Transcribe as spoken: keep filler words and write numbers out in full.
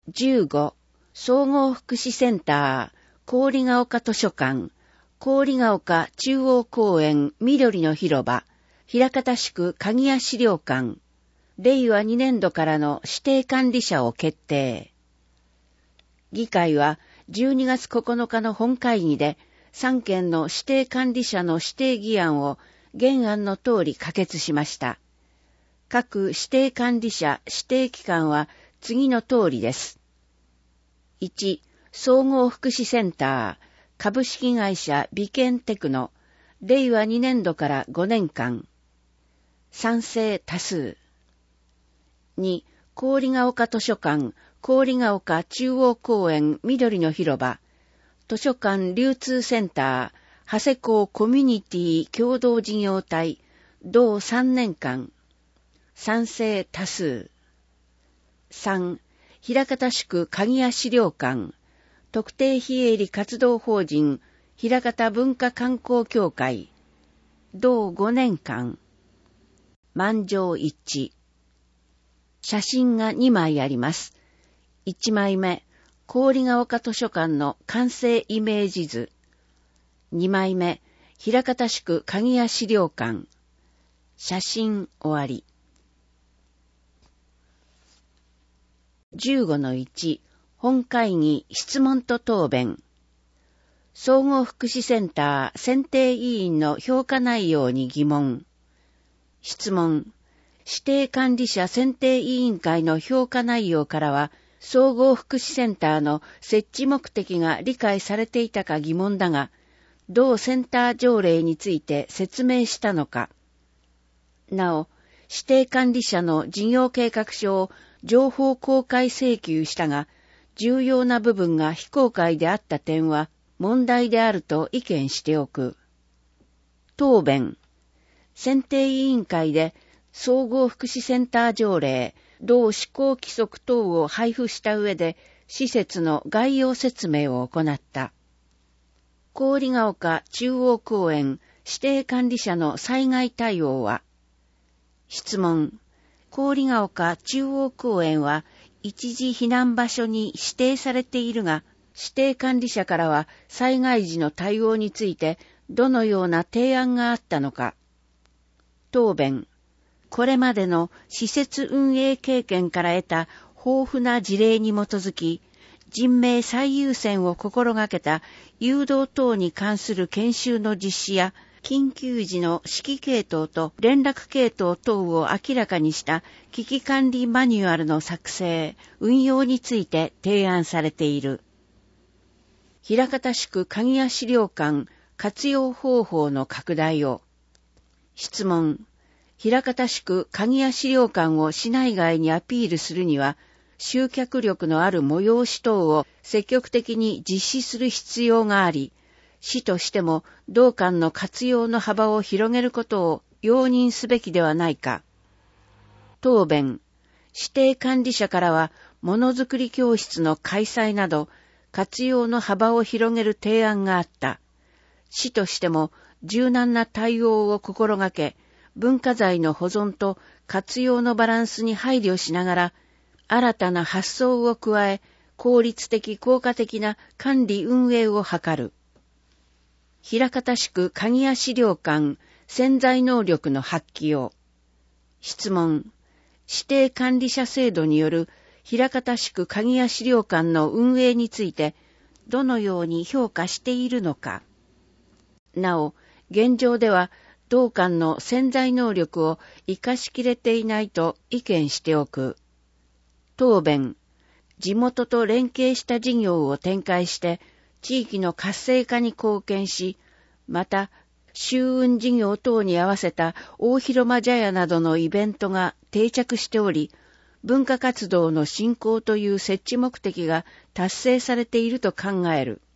じゅうご、総合福祉センター、郡ヶ丘図書館、郡ヶ丘中央公園緑の広場、枚方市区鍵屋資料館、れいわにねんどからの指定管理者を決定。議会はじゅうにがつここのかの本会議でさんけんの指定管理者の指定議案を原案の通り可決しました。各指定管理者指定機関は次の通りです。いち、総合福祉センター、株式会社美健テクノ、れいわにねんどからごねんかん。賛成多数。に、郡ヶ丘図書館、郡ヶ丘中央公園緑の広場、図書館流通センター、長谷港コミュニティ共同事業体、同さんねんかん。賛成多数。さん、枚方市区鍵屋資料館、特定非営利活動法人、枚方文化観光協会、同ごねんかん。満場一致。写真がにまいあります。いちまいめ、郡ヶ丘図書館の完成イメージ図。にまいめ、枚方市区鍵屋資料館。写真終わり。じゅうごのいち、本会議質問と答弁。総合福祉センター選定委員の評価内容に疑問。質問。指定管理者選定委員会の評価内容からは、総合福祉センターの設置目的が理解されていたか疑問だが、同センター条例について説明したのか。なお、指定管理者の事業計画書を情報公開請求したが、重要な部分が非公開であった点は問題であると意見しておく。答弁。選定委員会で総合福祉センター条例、同施行規則等を配布した上で施設の概要説明を行った。郡ヶ丘中央公園指定管理者の災害対応は。質問。郡ヶ丘中央公園は一時避難場所に指定されているが、指定管理者からは災害時の対応についてどのような提案があったのか。答弁。これまでの施設運営経験から得た豊富な事例に基づき、人命最優先を心がけた誘導等に関する研修の実施や、緊急時の指揮系統と連絡系統等を明らかにした危機管理マニュアルの作成、運用について提案されている。枚方市区鍵屋資料館活用方法の拡大を。質問。枚方市区鍵屋資料館を市内外にアピールするには、集客力のある催し等を積極的に実施する必要があり、市としても同館の活用の幅を広げることを容認すべきではないか。答弁。指定管理者からは、ものづくり教室の開催など、活用の幅を広げる提案があった。市としても柔軟な対応を心がけ、文化財の保存と活用のバランスに配慮しながら、新たな発想を加え、効率的効果的な管理運営を図る。枚方市区鍵屋資料館潜在能力の発揮を。質問。指定管理者制度による枚方市区鍵屋資料館の運営について、どのように評価しているのか。なお、現状では、同館の潜在能力を生かしきれていないと意見しておく。答弁。地元と連携した事業を展開して、地域の活性化に貢献し、また、周運事業等に合わせた大広間茶屋などのイベントが定着しており、文化活動の振興という設置目的が達成されていると考える。